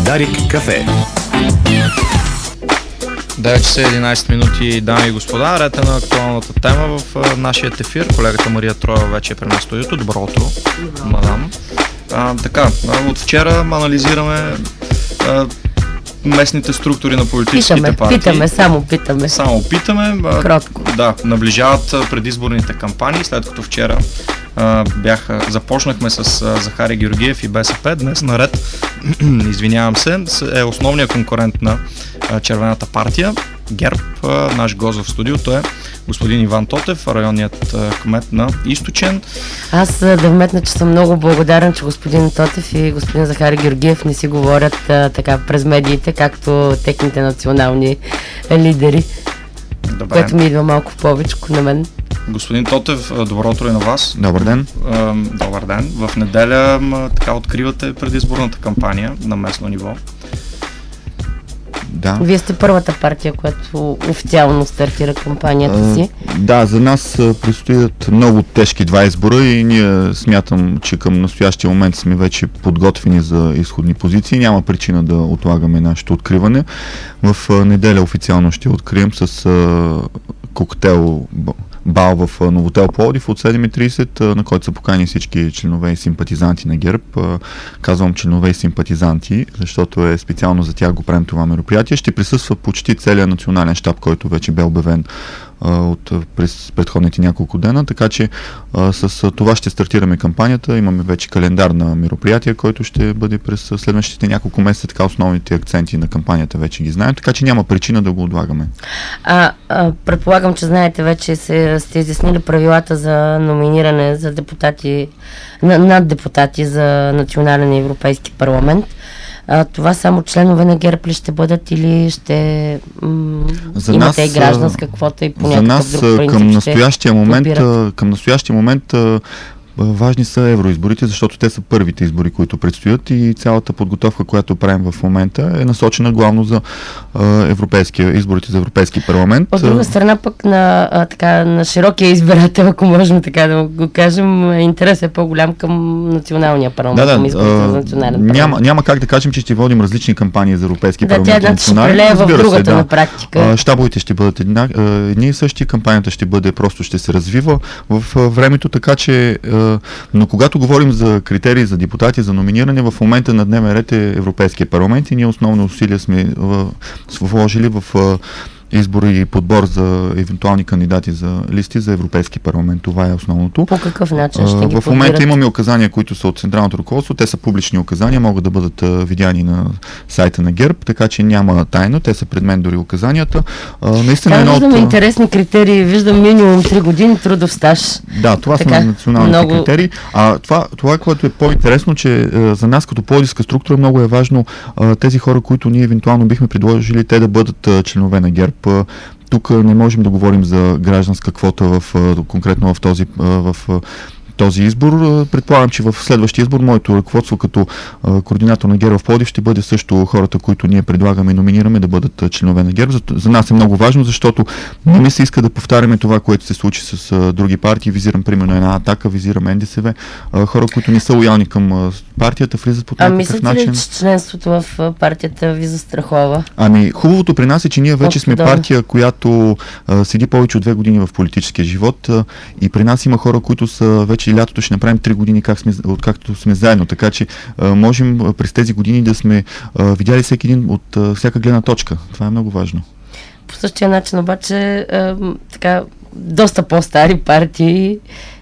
Дарик кафе. 9 часа 11 минути, дами и господа. Ред е на актуалната тема в нашия ефир. Колегата Мария Троева вече е при нас в студиото. Добро утро, мадам. От вчера анализираме местните структури на политическите партии. Само питаме. Кротко. Да, наближават предизборните кампании, след като вчера започнахме с Захари Георгиев и БСП. Днес наред, извинявам се, е основният конкурент на Червената партия, ГЕРБ. Наш гост в студиото е господин Иван Тотев, районният кмет на Източен. Аз да вметна, че съм много благодарен, че господин Тотев и господин Захари Георгиев не си говорят така през медиите, както техните национални лидери. Добре. Което ми идва малко повече на мен. Господин Тотев, добро утро и на вас. Добър ден. Добър ден. В неделя откривате предизборната кампания на местно ниво. Да. Вие сте първата партия, която официално стартира кампанията си. Да, за нас предстоят много тежки два избора и ние смятам, че към настоящия момент сме вече подготвени за изходни позиции. Няма причина да отлагаме нашето откриване. В неделя официално ще открием с коктейл бал в Новотел Пловдив от 7:30, на който са покани всички членове и симпатизанти на ГЕРБ. Казвам членове и симпатизанти, защото е специално за тях го правим това мероприятие. Ще присъства почти целият национален щаб, който вече бе обявен през предходните няколко дена, така че с това ще стартираме кампанията. Имаме вече календар на мероприятия, който ще бъде през следващите няколко месеца, така основните акценти на кампанията вече ги знаем, така че няма причина да го отлагаме. Предполагам, че знаете вече сте изяснили правилата за номиниране за депутати, над депутати за национален и европейски парламент. Това само членове на ГЕРБ ли ще бъдат или ще имате и гражданска квота и по някакъв друг принцип? Към настоящия момент важни са евроизборите, защото те са първите избори, които предстоят и цялата подготовка, която правим в момента е насочена главно за изборите за Европейски парламент. От друга страна пък на широкия избирател, ако можем така да го кажем, интерес е по-голям към националния парламент, към изборите за национален парламент. Няма как да кажем, че ще водим различни кампании за Европейски парламент. Тя ще прелее в другата на практика. Щабовете ще бъдат едни и същи, кампанията ще се развива в времето, така че но когато говорим за критерии за депутати, за номиниране, в момента на дневен ред е Европейския парламент и ние основно усилия сме вложили в избори и подбор за евентуални кандидати за листи за Европейски парламент. Това е основното. По какъв начин ще ги подбират? В момента имаме указания, които са от Централното ръководство. Те са публични указания, могат да бъдат видяни на сайта на ГЕРБ, така че няма тайна. Те са пред мен дори указанията. Виждам интересни критерии. Виждам минимум 3 години трудов стаж. Да, това са националните критерии. Това, което е по-интересно, че за нас като пловдивска структура много е важно тези хора, които ние евентуално бихме предложили, те да бъдат членове на ГЕРБ. Тук не можем да говорим за гражданска квота конкретно в този избор. Предполагам, че в следващия избор моето ръководство като координатор на ГЕРБ в Пловдив ще бъде също хората, които ние предлагаме и номинираме да бъдат членове на ГЕРБ. За нас е много важно, защото не ми се иска да повтаряме това, което се случи с други партии. Визирам примерно една Атака, визирам НДСВ. Хора, които не са лоялни към партията, влизат по някакъв начин. Мислите ли, че членството в партията ви застрахова? Хубавото при нас е, че ние вече сме партия, която седи повече от 2 години в политическия живот и при нас има хора, които са вече лятото ще направим 3 години откакто сме заедно, така че можем през тези години да сме видяли всеки един от всяка гледна точка. Това е много важно. По същия начин обаче доста по-стари партии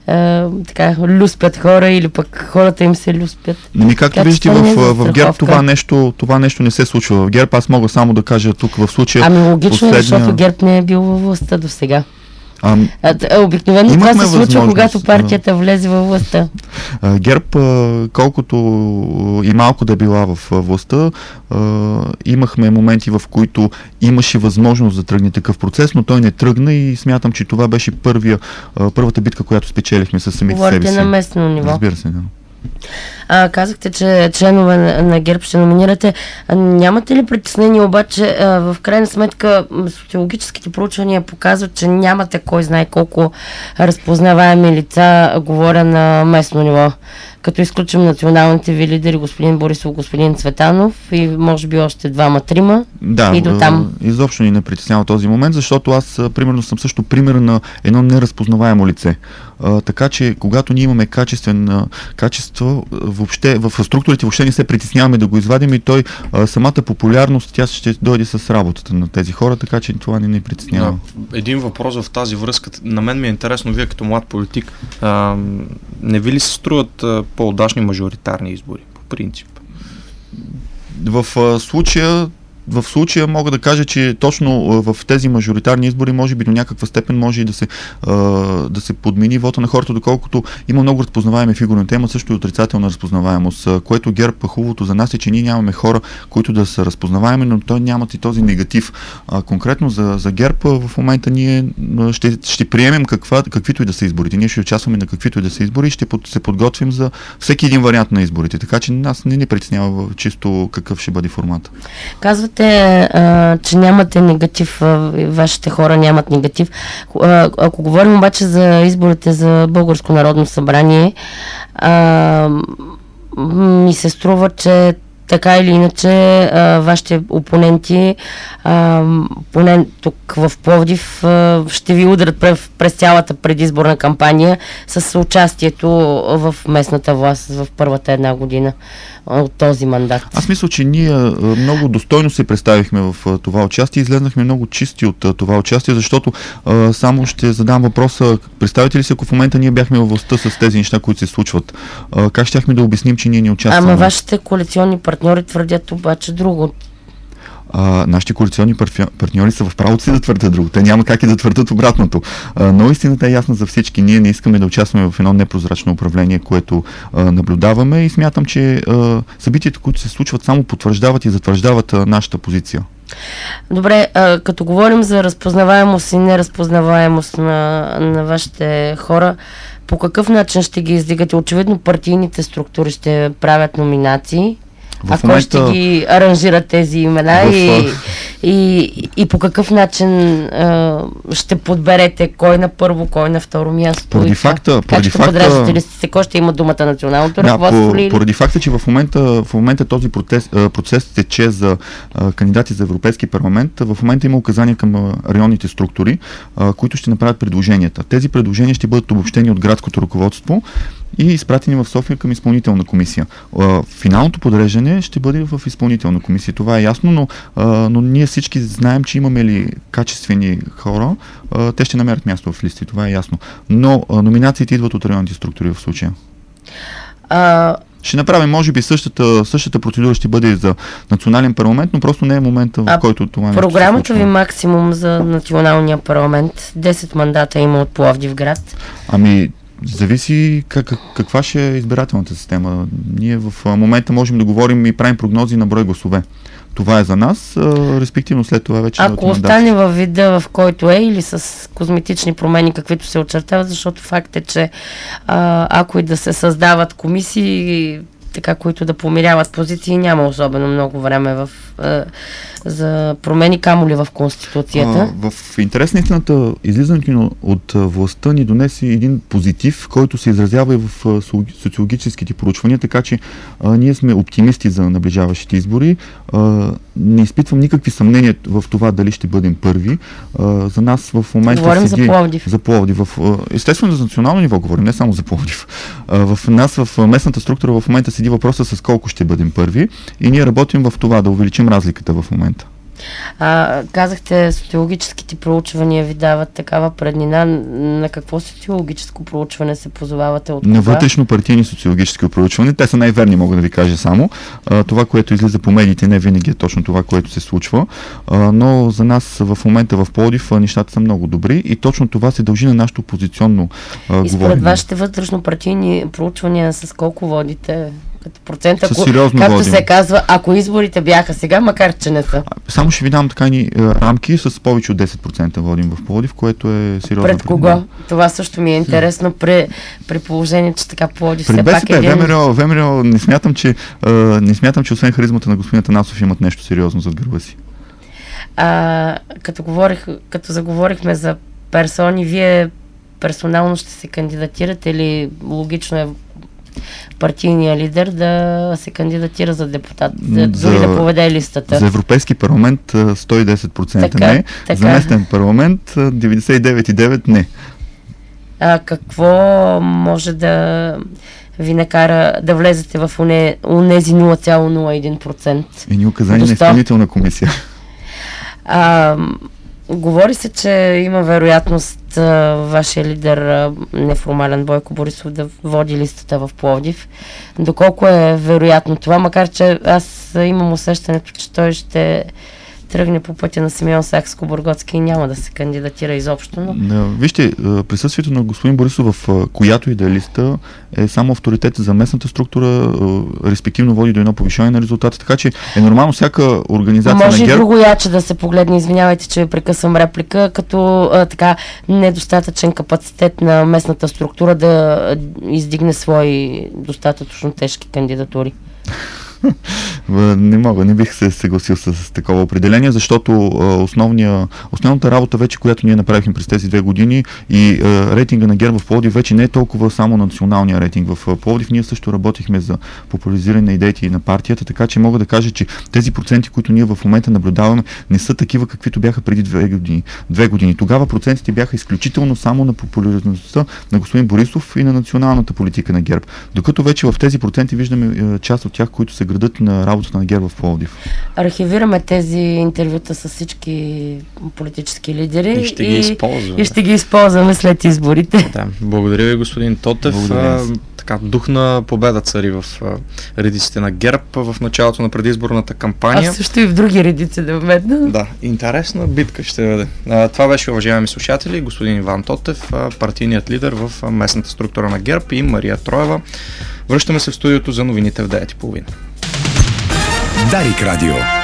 люспят хора или пък хората им се люспят. Както виждате, в ГЕРБ това нещо не се случва. В ГЕРБ аз мога само да кажа тук в случая... Логично, защото ГЕРБ не е бил във властта до сега. Обикновено това се случва, когато партията влезе във властта. ГЕРБ, колкото и малко да била в властта, имахме моменти, в които имаше възможност да тръгне такъв процес, но той не тръгна и смятам, че това беше първата битка, която спечелихме със самите себе си. Говорите на местно ниво. Разбира се, да. Казахте, че членове на ГЕРБ ще номинирате. Нямате ли притеснение обаче, в крайна сметка социологическите проучвания показват, че нямате кой знае колко разпознаваеми лица, говоря на местно ниво. като изключим националните ви лидери, господин Борисов, господин Цветанов и може би още двама-трима. Да, и до там. Изобщо ни не притеснява този момент, защото аз примерно съм също пример на едно неразпознаваемо лице. Така че, когато ние имаме качество, въобще, в структурите въобще не се притесняваме да го извадим и той, самата популярност, тя ще дойде с работата на тези хора, така че това не ни притеснява. Един въпрос в тази връзка. На мен ми е интересно, вие като млад политик, не ви ли се струват по-удачни мажоритарни избори, по принцип? В случая мога да кажа, че точно в тези мажоритарни избори може би до някаква степен може и да се подмени вота на хората, доколкото има много разпознаваеми фигури. Те имат също и отрицателна разпознаваемост, което ГЕРБ хубавото за нас е, че ние нямаме хора, които да са разпознаваеми, но той нямат и този негатив. Конкретно за ГЕРБ в момента ние ще приемем каквито и да са изборите. Ние ще участваме на каквито и да са избори и ще се подготвим за всеки един вариант на изборите. Така че нас не ни притеснява чисто какъв ще бъде формата. Казвате, че нямате негатив, вашите хора нямат негатив. Ако говорим обаче за изборите за Българско народно събрание, ми се струва, че така или иначе вашите опоненти, поне тук в Пловдив, ще ви удрят през цялата предизборна кампания с участието в местната власт в първата една година от този мандат. Аз мисля, че ние много достойно се представихме в това участие и излезнахме много чисти от това участие, защото само ще задам въпроса, представите ли си, ако в момента ние бяхме във властта с тези неща, които се случват, как щяхме да обясним, че ние не участваме? Ама вашите коалиционни партньори твърдят обаче друго. Нашите коалиционни партньори са в правото си да твърдят друго. Те няма как и да твърдят обратното. Но истината е ясна за всички. Ние не искаме да участваме в едно непрозрачно управление, което наблюдаваме и смятам, че събитията, които се случват, само потвърждават и затвърждават нашата позиция. Добре, като говорим за разпознаваемост и неразпознаваемост на вашите хора, по какъв начин ще ги издигате? Очевидно партийните структури ще правят номинации. Кой ще ги аранжира тези имена и по какъв начин ще подберете кой на първо, кой на второ място? Поради факта, ли сте, кой ще има думата националното ръководство? Поради факта, че в момента този процес тече за кандидати за Европейски парламент, в момента има указания към районните структури, които ще направят предложенията. Тези предложения ще бъдат обобщени от градското ръководство и изпратени в София към изпълнителна комисия. Финалното подреждане ще бъде в изпълнителна комисия. Това е ясно, но ние всички знаем, че имаме ли качествени хора, те ще намерят място в листи. Това е ясно. Но номинациите идват от районните структури в случая. Ще направим, може би, същата процедура ще бъде за национален парламент, но просто не е момента, в който това нещо се случва. Програмата ви максимум за националния парламент, 10 мандата има от Пловдивград. Зависи каква ще е избирателната система. Ние в момента можем да говорим и правим прогнози на брой гласове. Това е за нас, респективно след това вече... Ако остане във вида, в който е, или с козметични промени, каквито се очертават, защото факт е, че ако и да се създават комисии, така, които да помиряват позиции, няма особено много време за промени, камо ли в Конституцията. В интерес на истината, излизането от властта ни донесе един позитив, който се изразява и в социологическите проучвания, така че ние сме оптимисти за наближаващите избори. Не изпитвам никакви съмнения в това дали ще бъдем първи. За нас в момента говорим за Пловдив. За Пловдив. Естествено за национално ниво говорим, не само за Пловдив. В нас в местната структура в момента седи въпроса с колко ще бъдем първи и ние работим в това да увеличим разликата в момента. Казахте, социологическите проучвания ви дават такава преднина. На какво социологическо проучване се позовавате? От на вътрешно партийни социологически проучвания. Те са най-верни, мога да ви кажа само. Това, което излиза по медиите, не винаги е точно това, което се случва. Но за нас в момента в Пловдив нещата са много добри и точно това се дължи на нашето позиционно говорене. И според вашите вътрешно партийни проучвания с колко водите? Като процент, както водим. Се казва, ако изборите бяха сега, макар че не са. Само ще ви дам така ни рамки, с повече от 10% водим в Пловдив, което е сериозно. Пред кого? Това също ми е интересно при положение, че така Пловдив все пак е ВМРО, не смятам, че освен харизмата на господин Атанасов имат нещо сериозно зад гърба си. Като заговорихме за персони, вие персонално ще се кандидатирате или логично е партийния лидер да се кандидатира за депутат, дори да поведе листата. За Европейски парламент 110% така, не, за местен парламент 99,9% не. Какво може да ви накара да влезете в унези 0,01%? Ни указание на изпълнителна комисия. Говори се, че има вероятност вашия лидер, неформален Бойко Борисов, да води листата в Пловдив. Доколко е вероятно това, макар че аз имам усещането, че той ще тръгне по пътя на Симеон Сакскобургготски и няма да се кандидатира изобщо. Но... Вижте, присъствието на господин Борисов в която и да е листа е само авторитет за местната структура, респективно води до едно повишение на резултата, така че е нормално всяка организация на може ГЕРБ... и друго яче да се погледне, извинявайте, че ви прекъсвам реплика, като така недостатъчен капацитет на местната структура да издигне свои достатъчно тежки кандидатури. Не бих се съгласил с такова определение, защото основната работа вече, която ние направихме през тези 2 години и рейтинга на ГЕРБ в Пловдив вече не е толкова само националния рейтинг. В Пловдив ние също работихме за популяризиране на идеите на партията, така че мога да кажа, че тези проценти, които ние в момента наблюдаваме, не са такива, каквито бяха преди 2 години. Тогава процентите бяха изключително само на популярността на господин Борисов и на националната политика на ГЕРБ. Докато вече в тези проценти виждаме част от тях, които се градат на работата на ГЕРБ в Пловдив. Архивираме тези интервюта с всички политически лидери и ще ги използваме след изборите. Да, благодаря ви, господин Тотев. Така, дух на победа цари в редиците на ГЕРБ в началото на предизборната кампания. А също и в други редици да вметна. Да, интересна битка ще бъде. Това беше, уважаеми слушатели, господин Иван Тотев, партийният лидер в местната структура на ГЕРБ, и Мария Троева. Връщаме се в студиото за новините в 9:30. Дарик Радио.